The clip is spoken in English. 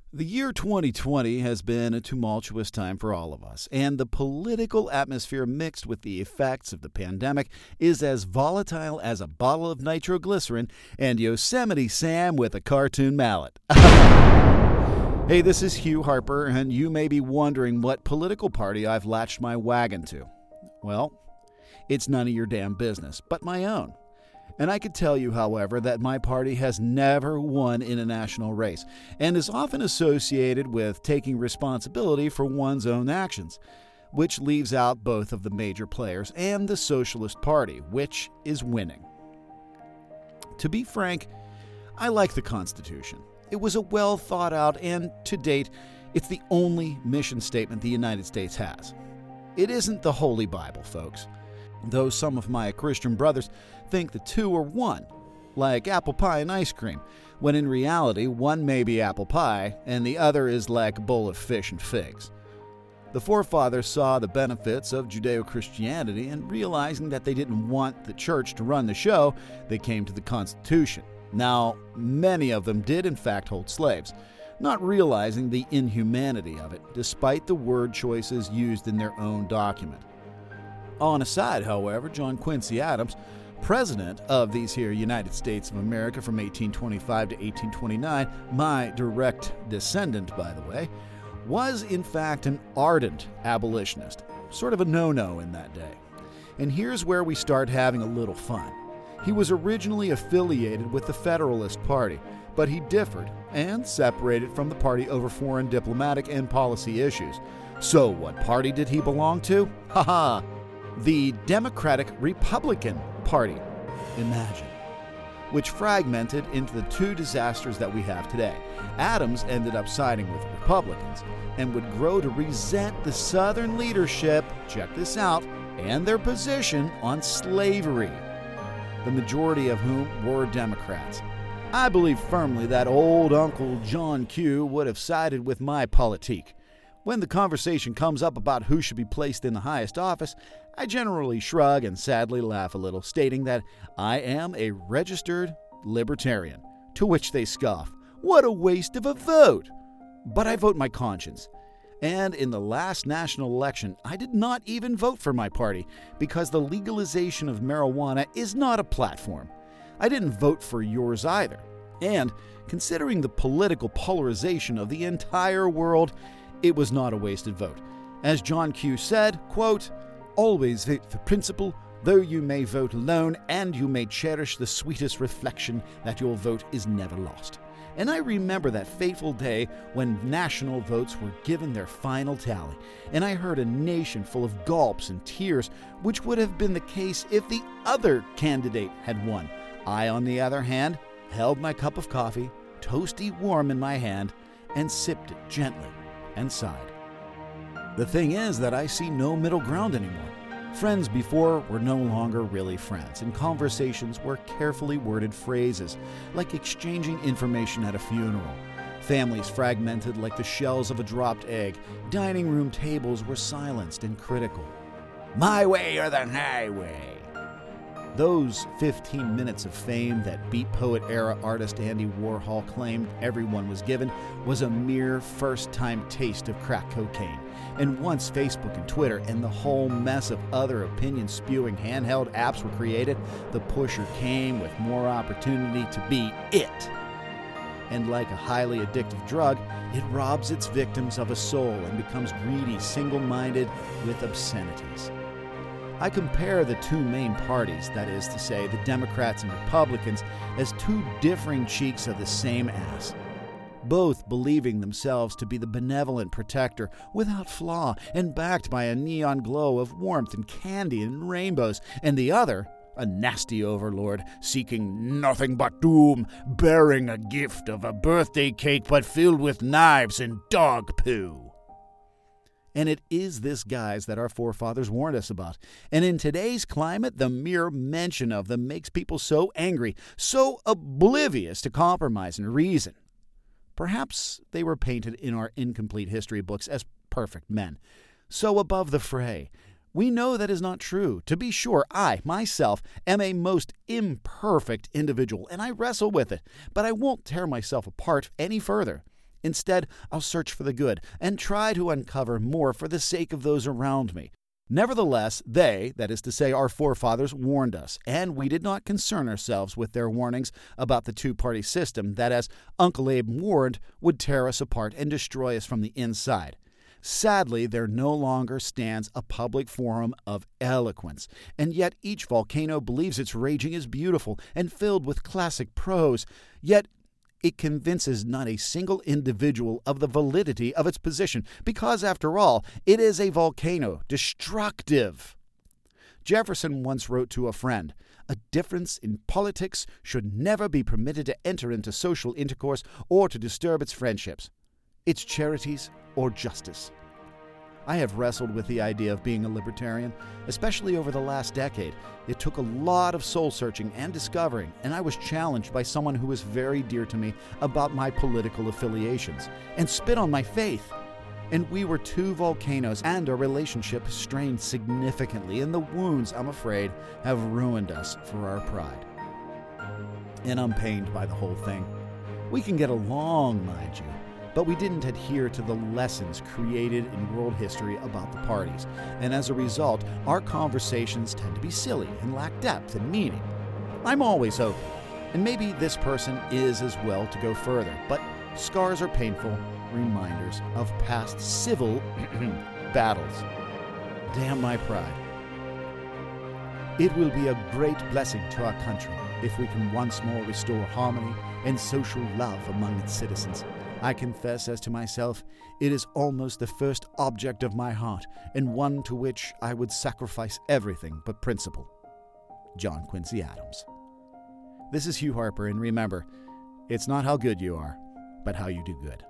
The year 2020 has been a tumultuous time for all of us, and the political atmosphere mixed with the effects of the pandemic is as volatile as a bottle of nitroglycerin and Yosemite Sam with a cartoon mallet. Hey, this is Hugh Harper, and you may be wondering what political party I've latched my wagon to. Well, it's none of your damn business, but my own. And I could tell you, however, that my party has never won in a national race and is often associated with taking responsibility for one's own actions, which leaves out both of the major players and the Socialist Party, which is winning. To be frank, I like the Constitution. It was a well thought out and, to date, it's the only mission statement the United States has. It isn't the Holy Bible, folks. Though some of my Christian brothers think the two are one, like apple pie and ice cream, when in reality one may be apple pie and the other is like a bowl of fish and figs. The forefathers saw the benefits of Judeo-Christianity, and realizing that they didn't want the church to run the show, they came to the Constitution. Now, many of them did in fact hold slaves, not realizing the inhumanity of it, despite the word choices used in their own document. On a side, however, John Quincy Adams, president of these here United States of America from 1825 to 1829, my direct descendant, by the way, was in fact an ardent abolitionist, sort of a no-no in that day. And here's where we start having a little fun. He was originally affiliated with the Federalist Party, but he differed and separated from the party over foreign diplomatic and policy issues. So what party did he belong to? Ha-ha! The Democratic Republican Party, imagine, which fragmented into the two disasters that we have today. Adams ended up siding with Republicans and would grow to resent the Southern leadership, check this out, and their position on slavery, the majority of whom were Democrats. I believe firmly that old Uncle John Q would have sided with my politique. When the conversation comes up about who should be placed in the highest office, I generally shrug and sadly laugh a little, stating that I am a registered libertarian, to which they scoff. What a waste of a vote! But I vote my conscience. And in the last national election, I did not even vote for my party because the legalization of marijuana is not a platform. I didn't vote for yours either. And considering the political polarization of the entire world, it was not a wasted vote. As John Q said, quote, "Always vote for principle, though you may vote alone, and you may cherish the sweetest reflection that your vote is never lost." And I remember that fateful day when national votes were given their final tally, and I heard a nation full of gulps and tears, which would have been the case if the other candidate had won. I, on the other hand, held my cup of coffee, toasty warm in my hand, and sipped it gently and sighed. The thing is that I see no middle ground anymore. Friends before were no longer really friends, and conversations were carefully worded phrases, like exchanging information at a funeral. Families fragmented like the shells of a dropped egg. Dining room tables were silenced and critical. My way or the highway. Those 15 minutes of fame that Beat Poet-era artist Andy Warhol claimed everyone was given was a mere first-time taste of crack cocaine. And once Facebook and Twitter and the whole mess of other opinion-spewing handheld apps were created, the pusher came with more opportunity to be it. And like a highly addictive drug, it robs its victims of a soul and becomes greedy, single-minded with obscenities. I compare the two main parties, that is to say, the Democrats and Republicans, as two differing cheeks of the same ass, both believing themselves to be the benevolent protector without flaw and backed by a neon glow of warmth and candy and rainbows, and the other, a nasty overlord, seeking nothing but doom, bearing a gift of a birthday cake but filled with knives and dog poo. And it is this guise that our forefathers warned us about. And in today's climate, the mere mention of them makes people so angry, so oblivious to compromise and reason. Perhaps they were painted in our incomplete history books as perfect men, so above the fray. We know that is not true. To be sure, I, myself, am a most imperfect individual, and I wrestle with it, but I won't tear myself apart any further. Instead, I'll search for the good and try to uncover more for the sake of those around me. Nevertheless, they, that is to say our forefathers, warned us, and we did not concern ourselves with their warnings about the two-party system that, as Uncle Abe warned, would tear us apart and destroy us from the inside. Sadly, there no longer stands a public forum of eloquence, and yet each volcano believes its raging is beautiful and filled with classic prose, yet it convinces not a single individual of the validity of its position, because, after all, it is a volcano, destructive. Jefferson once wrote to a friend, "A difference in politics should never be permitted to enter into social intercourse or to disturb its friendships, its charities, or justice." I have wrestled with the idea of being a libertarian, especially over the last decade. It took a lot of soul-searching and discovering, and I was challenged by someone who was very dear to me about my political affiliations, and spit on my faith. And we were two volcanoes, and our relationship strained significantly, and the wounds, I'm afraid, have ruined us for our pride. And I'm pained by the whole thing. We can get along, mind you, but we didn't adhere to the lessons created in world history about the parties, and as a result, our conversations tend to be silly and lack depth and meaning. I'm always open, and maybe this person is as well to go further, but scars are painful reminders of past civil battles. Damn my pride. It will be a great blessing to our country if we can once more restore harmony and social love among its citizens. I confess as to myself, it is almost the first object of my heart, and one to which I would sacrifice everything but principle. John Quincy Adams. This is Hugh Harper, and remember, it's not how good you are, but how you do good.